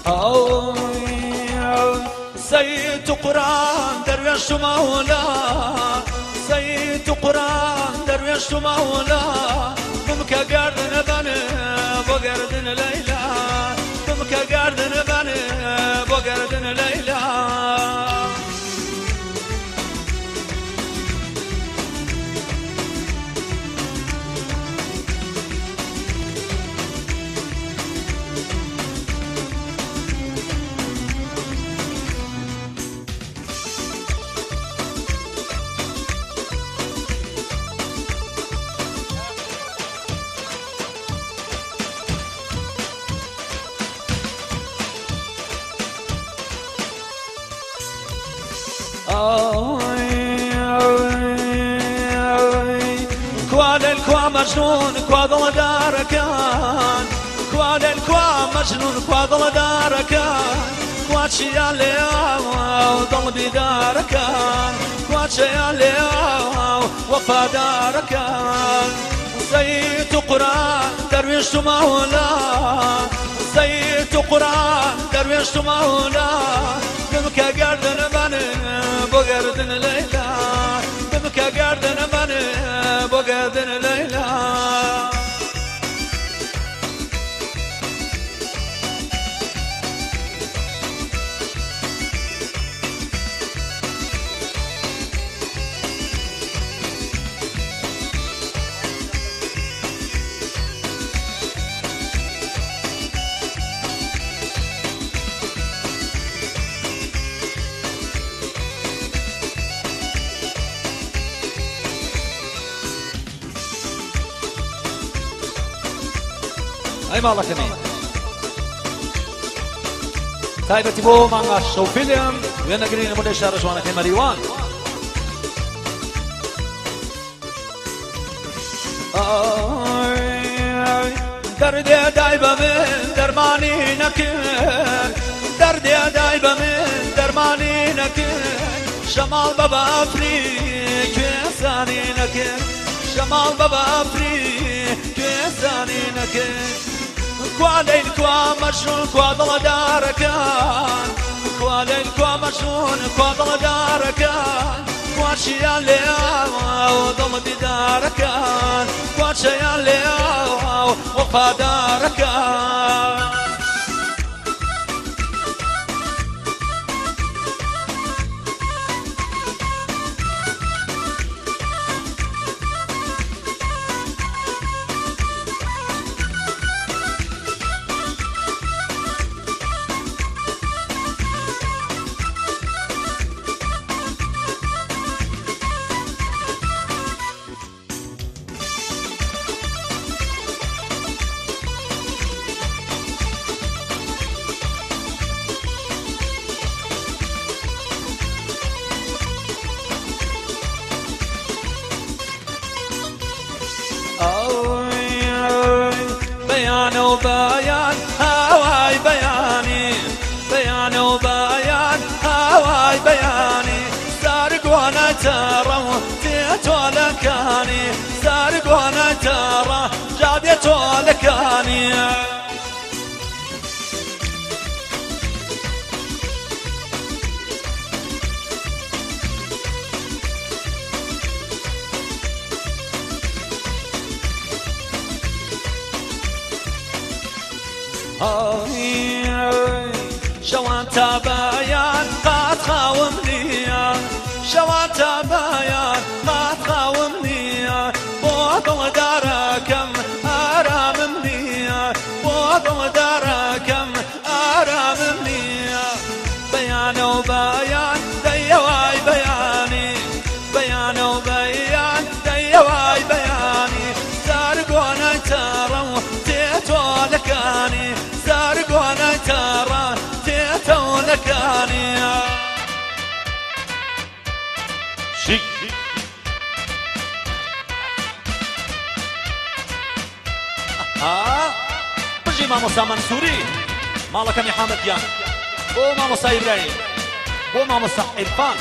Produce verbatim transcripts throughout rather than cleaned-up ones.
أو سيد قرآن درويش مولا سيد قرآن درويش مولا بمك قردن بني بقردن ليلى بمك قردن بني بقردن ليلى كوال الكوا مجنون كوا ضل داركان كوال الكوا مجنون كوا ضل داركان كوا شيالي ضل بداركان كوا شيالي وفا داركان سيد قرآن درويش مولا سيد قرآن درويش مولا بمك قردن بني بقردن ليلى بمك قردن بني بقردن ليلى أي مالك مين تايبتي بو مانغا شو فيلم وينا قرين مدى شهر شوانا في مريوان دردي دايبة من درماني نكن دردي دايبة من درماني نكن شمال بابا أفريق كيساني نكن شمال بابا أفريق كيساني نكن كوا ليل كوا مجنون كوا ضل داركان كوا ليل كوا مجنون كوا ضل داركان كوا شيالي وضل بداركان كوا شيالي وفا داركان بيان وبيان هواي بياني بيان وبيان هواي بياني سارق وانا ترى جيت ولكاني سارق وانا ترى جابيت ولكاني شوان تبايان ما تخاومني شوان تبايان ما تخاومني بوضل داركم أرام مني بوضل داركم أرام مني بيان وبيان ديواي بياني بيان وبيان ديواي بياني سارق وانا ترى تيت ولكاني سارق وانا ترى تيت ولكاني شيك آه بجي ماموسا منصوري مالك يا حامد يان بو ماموسا إبراهيم بو ماموسا إرفان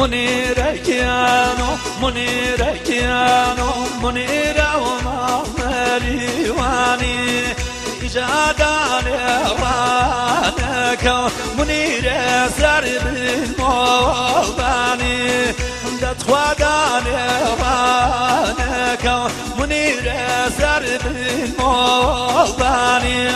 منيرة كيانو منيرة كيانو منيرة وما مريواني إجاداني رانك منيرة سرب الموضاني دتخواداني رانك منيرة سرب الموضاني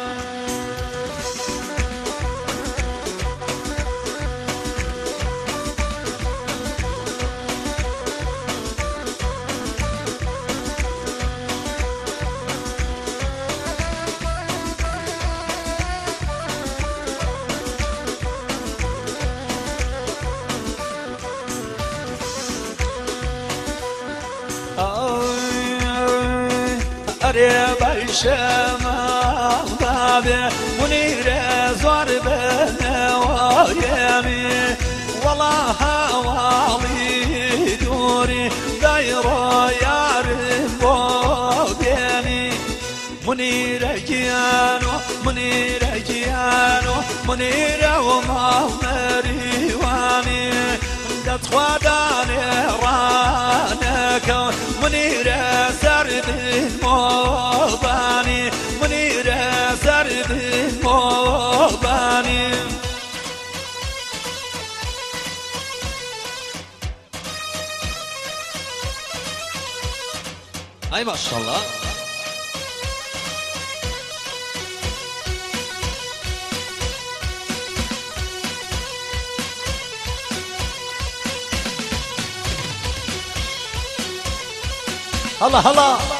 قريب الشمال ضابع منيرة زور بنوايمي والله حوالي دوري دايرة يارب بوبيني منيرة جيانو منيرة جيانو منيرة وما مريواني دتخواداني رانك منيرة سرب الموضاني منيرة سرب الموضاني أي ما شاء الله. الله الله